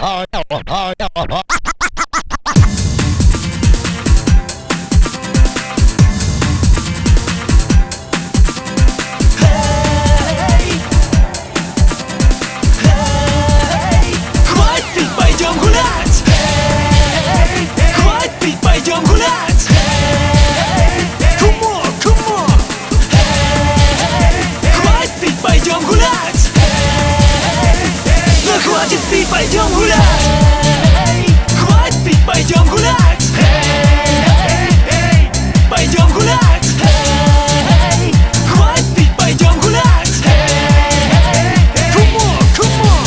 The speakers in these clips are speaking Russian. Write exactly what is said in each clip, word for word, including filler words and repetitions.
Хватит, пойдем гулять! Хватит, пойдем гулять! Come on, come on! Хватит, пойдем гулять! Ну хватит пить, пойдем гулять! Хватит, пойдем гулять! Пойдем гулять! Хватит, пойдем гулять! Come on, come on!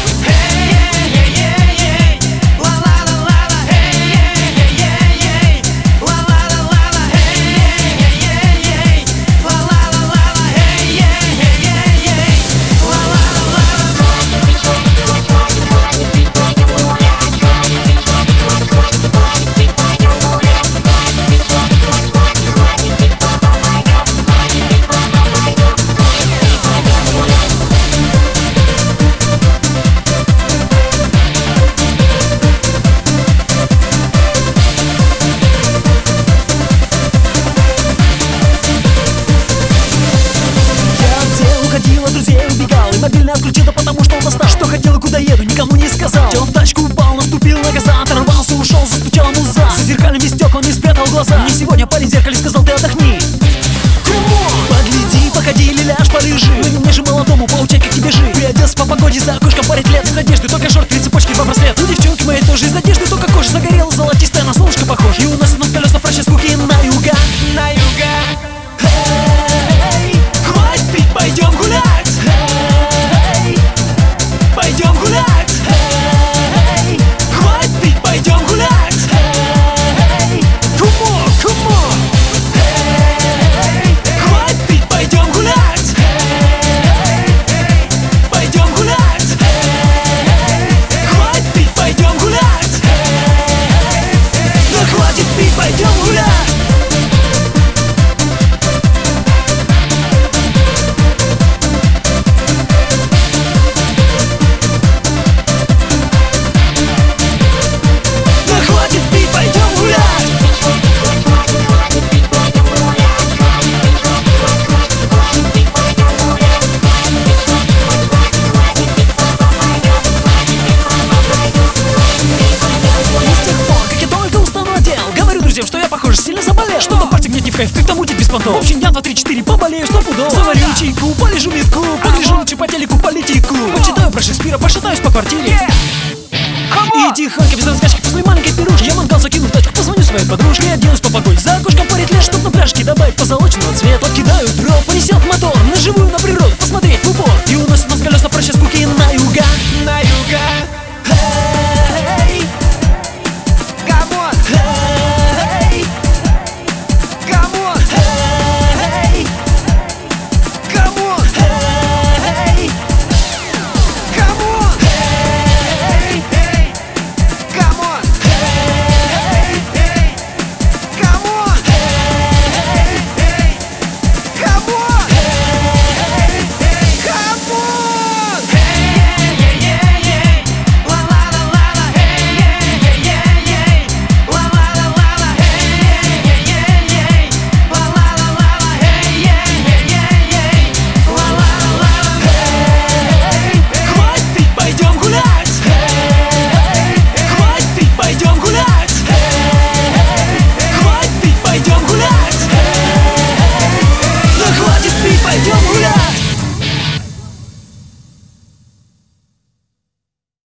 Мобильный отключил, да потому что он достал. Что хотел и куда еду, никому не сказал. Сел в тачку, упал, наступил на газ, оторвался, ушел, застучала муза. За зеркальными стеклами спрятал глаза. Мне сегодня парень в зеркале сказал: ты отдохни. Погляди, походи или ляжь, полежи. Ну мне же молодому поучай, как тебе жить. Приоделся по погоде, за окошком парить лет. Из одежды только шорт, три цепочки, два браслета. Ну девчонки мои тоже из одежды, только кожа загорела, золотистая, на солнышко похож. И уносит нас колеса прочь скуки на юга. На юга. Эй, хватит, пойдем гулять! Пойдем гулять! Hey, хватит, пойдем гулять! Hey, come on, come on! Hey, хватит, пойдем гулять! Hey, пойдем гулять! Hey, хватит, пойдем гулять! Hey, ну хватит пить, пойдем гулять! Что я, похоже, сильно заболел. Что-то партик нет не в кайф, как-то мутит без понтов. В общем, дня два-три-четыре поболею сто пудов. Заварю чайку, полежу метку, погляжу лучше по телеку политику. Почитаю про Шекспира, пошатаюсь по квартире. И тихонько, без раскачки, после маленькой пирожки я мангал закину в тачку, позвоню своей подружке. Я оденусь по погоде, за окошком парит лес, чтоб на пляжке добавить позолоченного цвета. Подкидаю дров.